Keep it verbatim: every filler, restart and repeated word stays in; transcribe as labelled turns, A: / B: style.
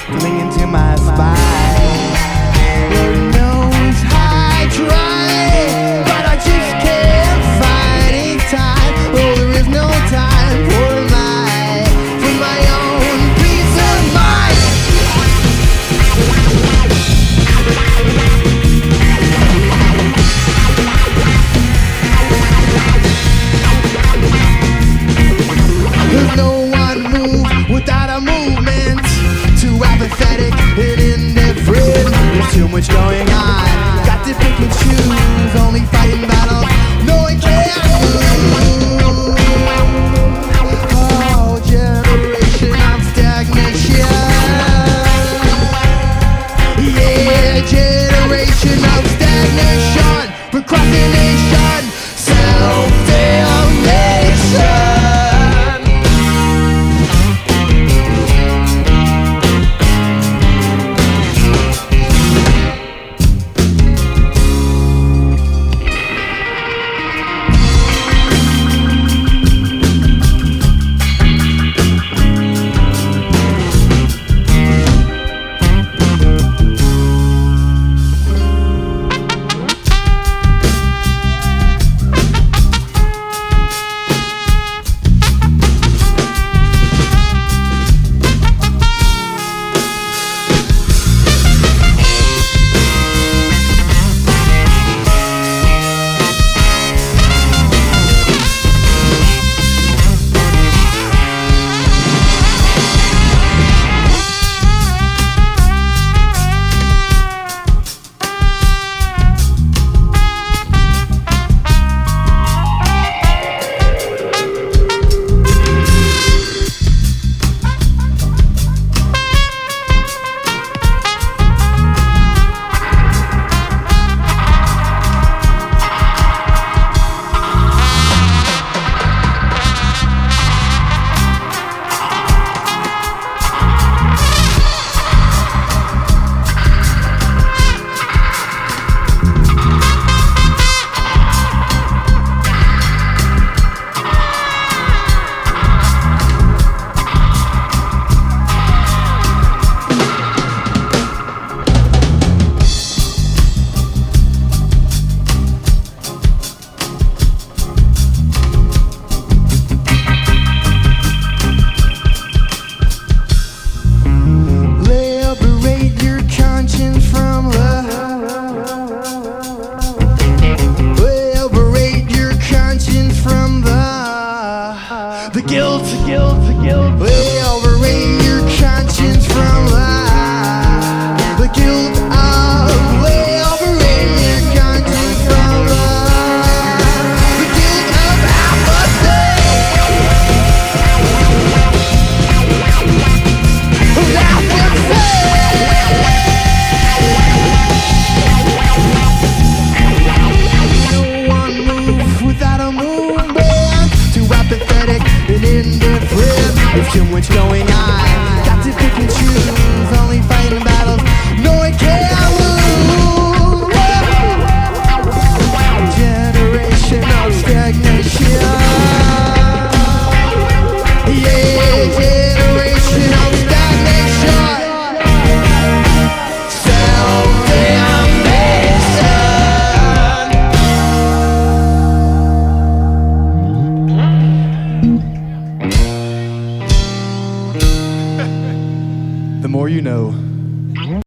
A: clinging to my spine. Lord knows I try, but I just can't find any time. Oh, there is no time for my, for my own peace of mind. There's no one move without a movement. Too apathetic and indifferent. There's too much going on. Got to pick and choose. Only fighting battles no one can lose. Oh, generation of stagnation. Yeah, generation of stagnation. Procrastination. Self-damnation. The guilt, the guilt, the guilt. Way overrate your conscience from life. The guilt of way overrate your conscience from life. The guilt of apathy. Of apathy. No one moves without a movement. Too apathetic and indifferent. There's too much going on. Got to pick and choose. Only fighting battles no one can lose. Generation of stagnation. Yeah, generation of stagnation. Self-damnation. The more you know.